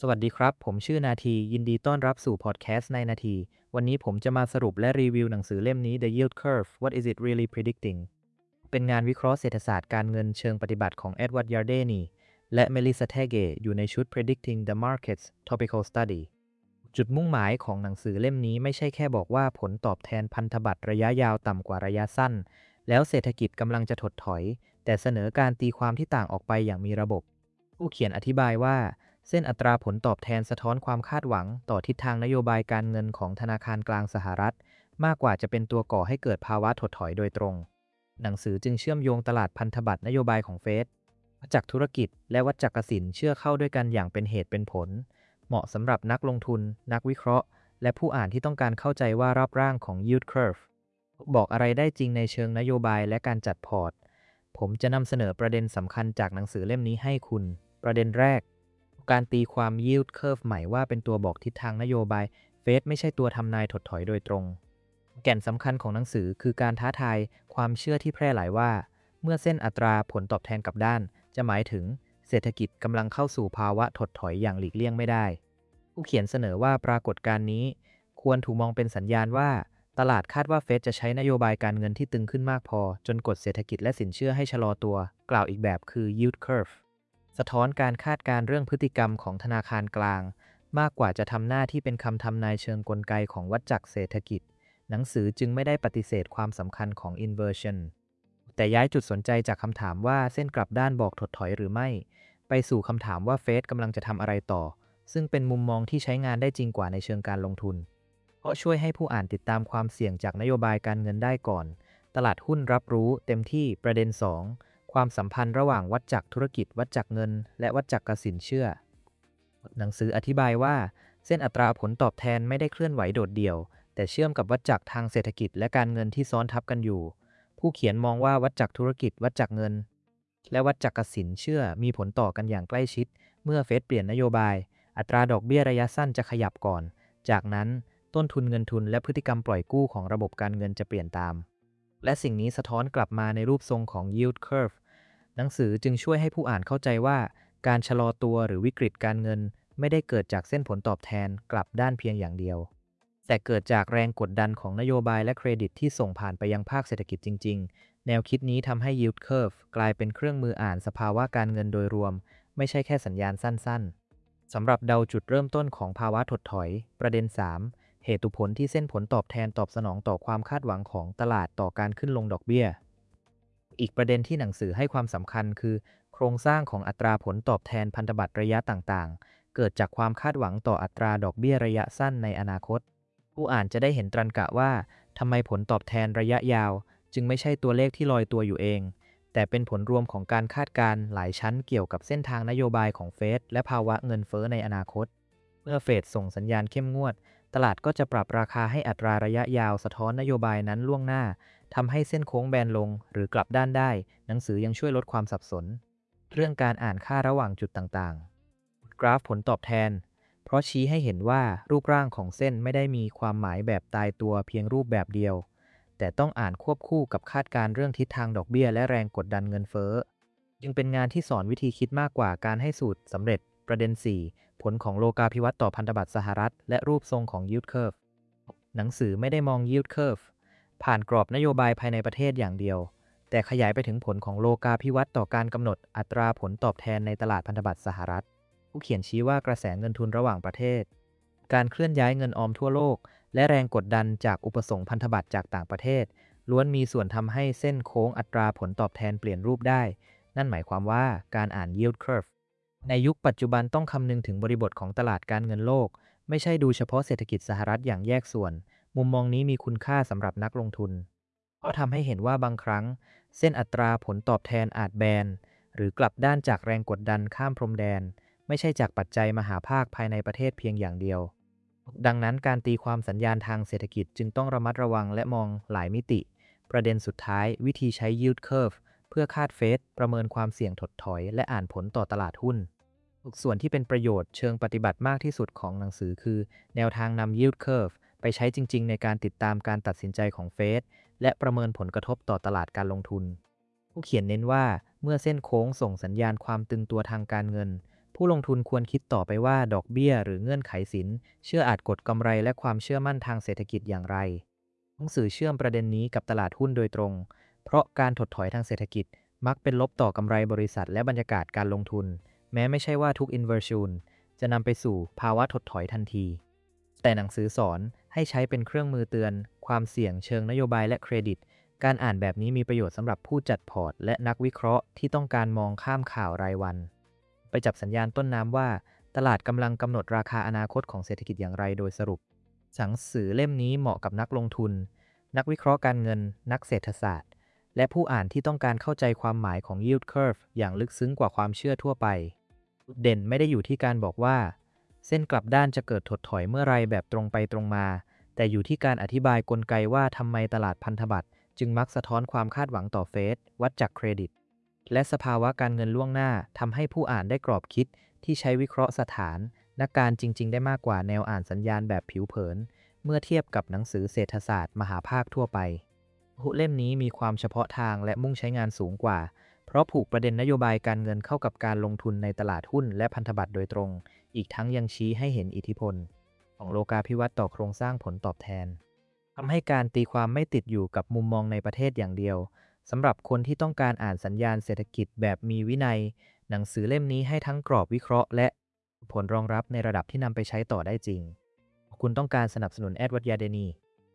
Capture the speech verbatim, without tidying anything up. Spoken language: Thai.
สวัสดีครับ ผมชื่อนาทียินดีต้อนรับสู่พอดแคสต์ในนาทีวันนี้ผมจะมาสรุปและรีวิวหนังสือเล่มนี้ The Yield Curve What is it really predicting เป็นงานวิเคราะห์เศรษฐศาสตร์การเงินเชิงปฏิบัติของเอ็ดวาร์ด ยาร์เดนีและ Melissa Tege อยู่ในชุด Predicting the Markets Topical Study จุดมุ่งหมายของหนังสือเล่มนี้ไม่ใช่แค่บอกว่าผลตอบแทนพันธบัตรระยะยาวต่ำกว่าระยะสั้นแล้วเศรษฐกิจกำลังจะถดถอยแต่เสนอการตีความที่ต่างออกไปอย่างมีระบบผู้เขียนอธิบายว่าเส้นอัตราผลตอบแทนสะท้อนความคาดหวังต่อทิศทางนโยบายการเงินของธนาคารกลางสหรัฐมากกว่าจะเป็นตัวก่อให้เกิดภาวะถดถอยโดยตรงหนังสือจึงเชื่อมโยงตลาดพันธบัตรนโยบายของเฟดวัฏจักรธุรกิจและวัฏจักรศิลป์เชื่อเข้าด้วยกันอย่างเป็นเหตุเป็นผลเหมาะสำหรับนักลงทุนนักวิเคราะห์และผู้อ่านที่ต้องการเข้าใจว่ารอบร่างของ yield curve บอกอะไรได้จริงในเชิงนโยบายและการจัดพอร์ตผมจะนำเสนอประเด็นสำคัญจากหนังสือเล่มนี้ให้คุณประเด็นแรกการตีความ yield curve ใหม่ว่าเป็นตัวบอกทิศทางนโยบายเฟดไม่ใช่ตัวทำนายถดถอยโดยตรงแก่นสำคัญของหนังสือคือการท้าทายความเชื่อที่แพร่หลายว่าเมื่อเส้นอัตราผลตอบแทนกลับด้านจะหมายถึงเศรษฐกิจกำลังเข้าสู่ภาวะถดถอยอย่างหลีกเลี่ยงไม่ได้ผู้เขียนเสนอว่าปรากฏการณ์นี้ควรถูกมองเป็นสัญญาณว่าตลาดคาดว่าเฟดจะใช้นโยบายการเงินที่ตึงขึ้นมากพอจนกดเศรษฐกิจและสินเชื่อให้ชะลอตัวกล่าวอีกแบบคือ yield curve สะท้อนการคาดการณ์เรื่องพฤติกรรมของธนาคารกลางมากกว่าจะทำหน้าที่เป็นคำทำนายเชิงกลไกของวัฏจักรเศรษฐกิจหนังสือจึงไม่ได้ปฏิเสธความสำคัญของ inversion แต่ย้ายจุดสนใจจากคำถามว่าเส้นกลับด้านบอกถดถอยหรือไม่ไปสู่คำถามว่าเฟดกำลังจะทำอะไรต่อซึ่งเป็นมุมมองที่ใช้งานได้จริงกว่าในเชิงการลงทุนเพราะช่วยให้ผู้อ่านติดตามความเสี่ยงจากนโยบายการเงินได้ก่อนตลาดหุ้นรับรู้เต็มที่ประเด็นสองความสัมพันธ์ระหว่างวัฏจักรธุรกิจวัฏจักรเงินและวัฏจักรสินเชื่อหนังสืออธิบายว่าเส้นอัตราผลตอบแทนไม่ได้เคลื่อนไหวโดดเดี่ยวแต่เชื่อมกับวัฏจักรทางเศรษฐกิจและการเงินที่ซ้อนทับกันอยู่ผู้เขียนมองว่าวัฏจักรธุรกิจวัฏจักรเงินและวัฏจักรสินเชื่อมีผลต่อกันอย่างใกล้ชิดเมื่อเฟดเปลี่ยนนโยบายอัตราดอกเบี้ยระยะสั้นจะขยับก่อนจากนั้นต้นทุนเงินทุนและพฤติกรรมปล่อยกู้ของระบบการเงินจะเปลี่ยนตามและสิ่งนี้สะท้อนกลับมาในรูปทรงของ yield curve หนังสือจึงช่วยให้ผู้อ่านเข้าใจว่าการชะลอตัวหรือวิกฤตการเงินไม่ได้เกิดจากเส้นผลตอบแทนกลับด้านเพียงอย่างเดียวแต่เกิดจากแรงกดดันของนโยบายและเครดิตที่ส่งผ่านไปยังภาคเศรษฐกิจจริงๆแนวคิดนี้ทำให้ yield curve กลายเป็นเครื่องมืออ่านสภาวะการเงินโดยรวมไม่ใช่แค่สัญญาณสั้นๆสำหรับเดาจุดเริ่มต้นของภาวะถดถอยประเด็นสามเหตุผลที่เส้นผลตอบแทนตอบสนองต่อความคาดหวังของตลาดต่อการขึ้นลงดอกเบี้ยอีกประเด็นที่หนังสือให้ความสำคัญคือโครงสร้างของอัตราผลตอบแทนพันธบัตรระยะต่างๆเกิดจากความคาดหวังต่ออัตราดอกเบี้ยระยะสั้นในอนาคตผู้อ่านจะได้เห็นตรรกะว่าทำไมผลตอบแทนระยะยาวจึงไม่ใช่ตัวเลขที่ลอยตัวอยู่เองแต่เป็นผลรวมของการคาดการณ์หลายชั้นเกี่ยวกับเส้นทางนโยบายของเฟดและภาวะเงินเฟ้อในอนาคตเมื่อเฟดส่งสัญญาณเข้มงวดตลาดก็จะปรับราคาให้อัตราระยะยาวสะท้อนนโยบายนั้นล่วงหน้าทำให้เส้นโค้งแบนลงหรือกลับด้านได้หนังสือยังช่วยลดความสับสนเรื่องการอ่านค่าระหว่างจุดต่างๆกราฟผลตอบแทนเพราะชี้ให้เห็นว่ารูปร่างของเส้นไม่ได้มีความหมายแบบตายตัวเพียงรูปแบบเดียวแต่ต้องอ่านควบคู่กับคาดการณ์เรื่องทิศทางดอกเบี้ยและแรงกดดันเงินเฟ้อจึงเป็นงานที่สอนวิธีคิดมากกว่าการให้สูตรสำเร็จประเด็นสี่ผลของโลกาภิวัตน์ต่อพันธบัตรสหรัฐและรูปทรงของ yield curve หนังสือไม่ได้มอง yield curve ผ่านกรอบนโยบายภายในประเทศอย่างเดียวแต่ขยายไปถึงผลของโลกาภิวัตน์ต่อการกำหนดอัตราผลตอบแทนในตลาดพันธบัตรสหรัฐผู้เขียนชี้ว่ากระแสเงินทุนระหว่างประเทศการเคลื่อนย้ายเงินออมทั่วโลกและแรงกดดันจากอุปสงค์พันธบัตรจากต่างประเทศล้วนมีส่วนทำให้เส้นโค้งอัตราผลตอบแทนเปลี่ยนรูปได้นั่นหมายความว่าการอ่าน yield curve ในยุคปัจจุบันต้องคำนึงถึงบริบทของตลาดการเงินโลกไม่ใช่ดูเฉพาะเศรษฐกิจสหรัฐอย่างแยกส่วนมุมมองนี้มีคุณค่าสำหรับนักลงทุนเพราะทำให้เห็นว่าบางครั้งเส้นอัตราผลตอบแทนอาจแบนหรือกลับด้านจากแรงกดดันข้ามพรมแดนไม่ใช่จากปัจจัยมหาภาคภายในประเทศเพียงอย่างเดียวดังนั้นการตีความสัญญาณทางเศรษฐกิจจึงต้องระมัดระวังและมองหลายมิติประเด็นสุดท้ายวิธีใช้ yield curve เพื่อคาดเฟดประเมินความเสี่ยงถดถอยและอ่านผลต่อตลาดหุ้นส่วนที่เป็นประโยชน์เชิงปฏิบัติมากที่สุดของหนังสือคือแนวทางนำ yield curve ไปใช้จริงๆในการติดตามการตัดสินใจของเฟดและประเมินผลกระทบต่อตลาดการลงทุนผู้เขียนเน้นว่าเมื่อเส้นโค้งส่งสัญญาณความตึงตัวทางการเงินผู้ลงทุนควรคิดต่อไปว่าดอกเบี้ยหรือเงื่อนไขสินเชื่ออาจกดกำไรและความเชื่อมั่นทางเศรษฐกิจอย่างไรหนังสือเชื่อมประเด็นนี้กับตลาดหุ้นโดยตรงเพราะการถดถอยทางเศรษฐกิจมักเป็นลบต่อกำไรบริษัทและบรรยากาศการลงทุนแม้ไม่ใช่ว่าทุก inversion จะนำไปสู่ภาวะถดถอยทันทีแต่หนังสือสอนให้ใช้เป็นเครื่องมือเตือนความเสี่ยงเชิงนโยบายและเครดิตการอ่านแบบนี้มีประโยชน์สำหรับผู้จัดพอร์ตและนักวิเคราะห์ที่ต้องการมองข้ามข่าวรายวันไปจับสัญญาณต้นน้ำว่าตลาดกำลังกำหนดราคาอนาคตของเศรษฐกิจอย่างไรโดยสรุปหนังสือเล่มนี้เหมาะกับนักลงทุนนักวิเคราะห์การเงินนักเศรษฐศาสตร์และผู้อ่านที่ต้องการเข้าใจความหมายของ yield curve อย่างลึกซึ้งกว่าความเชื่อทั่วไปจุดเด่นไม่ได้อยู่ที่การบอกว่าเส้นกลับด้านจะเกิดถดถอยเมื่อไรแบบตรงไปตรงมาแต่อยู่ที่การอธิบายกลไกว่าทำไมตลาดพันธบัตรจึงมักสะท้อนความคาดหวังต่อเฟดวัดจากเครดิตและสภาวะการเงินล่วงหน้าทำให้ผู้อ่านได้กรอบคิดที่ใช้วิเคราะห์สถานนักการจริงๆได้มากกว่าแนวอ่านสัญญาณแบบผิวเผินเมื่อเทียบกับหนังสือเศรษฐศาสตร์มหาภาคทั่วไปเล่มนี้มีความเฉพาะทางและมุ่งใช้งานสูงกว่าเพราะผูกประเด็นนโยบายการเงินเข้ากับการลงทุนในตลาดหุ้นและพันธบัตรโดยตรงอีกทั้งยังชี้ให้เห็นอิทธิพลของโลกาภิวัตน์ต่อโครงสร้างผลตอบแทนทำให้การตีความไม่ติดอยู่กับมุมมองในประเทศอย่างเดียวสำหรับคนที่ต้องการอ่านสัญญาณเศรษฐกิจแบบมีวินัยหนังสือเล่มนี้ให้ทั้งกรอบวิเคราะห์และผลรองรับในระดับที่นำไปใช้ต่อได้จริงคุณต้องการสนับสนุนแอดวัตยาเดนี